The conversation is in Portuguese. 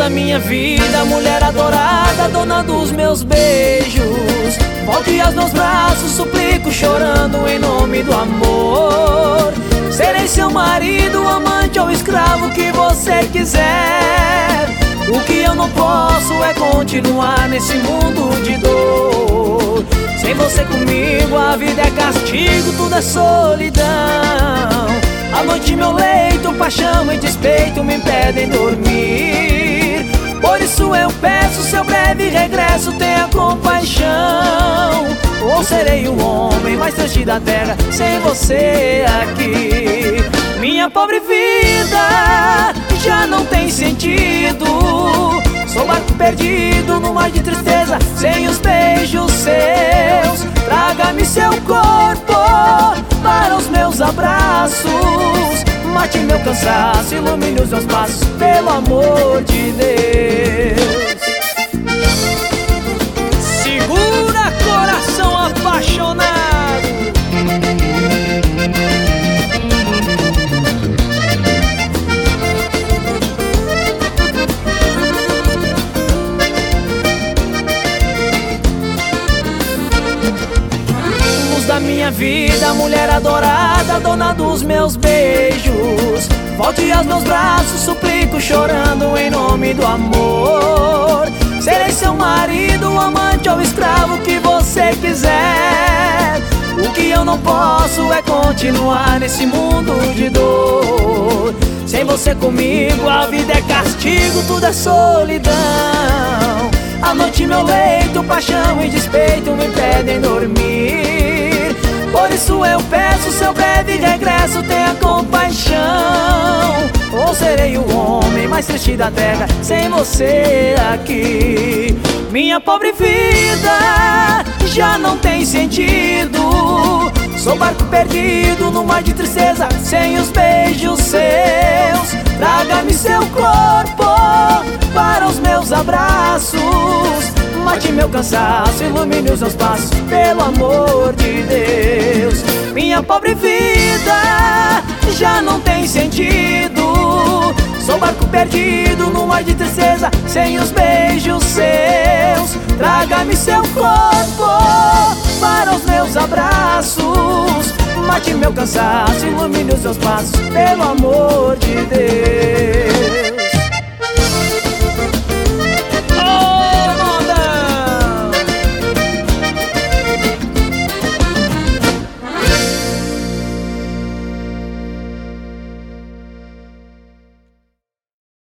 minha vida, mulher adorada, dona dos meus beijos, volte aos meus braços, suplico chorando em nome do amor. Serei seu marido, amante ou escravo que você quiser. O que eu não posso é continuar nesse mundo de dor. Sem você comigo a vida é castigo, tudo é solidão. À noite meu leito, paixão e despeito me impedem dormir. Por isso eu peço seu breve regresso, tenha compaixão. Ou serei o homem mais triste da terra sem você aqui. Minha pobre vida já não tem sentido. Sou barco perdido no mar de tristeza, sem os beijos seus. Traga-me seu corpo para os meus abraços. Mate meu cansaço, ilumine os meus passos, pelo amor de Deus. Segura, coração apaixonado. Da minha vida, mulher adorada, dona dos meus beijos, volte aos meus braços, suplico chorando em nome do amor. Serei seu marido, amante ou escravo que você quiser. O que eu não posso é continuar nesse mundo de dor. Sem você comigo a vida é castigo, tudo é solidão. À noite meu leito, paixão e despeito me impedem dormir. Por isso eu peço seu breve regresso, tenha compaixão. Ou serei o homem mais triste da terra sem você aqui. Minha pobre vida já não tem sentido. Sou barco perdido no mar de tristeza, sem os beijos seus. Traga-me seu corpo para os meus abraços. Mate meu cansaço, ilumine os meus passos, pelo amor de Deus. Minha pobre vida já não tem sentido. Sou barco perdido no mar de tristeza, sem os beijos seus. Traga-me seu corpo para os meus abraços. Mate meu cansaço, ilumine os meus passos, pelo amor de Deus.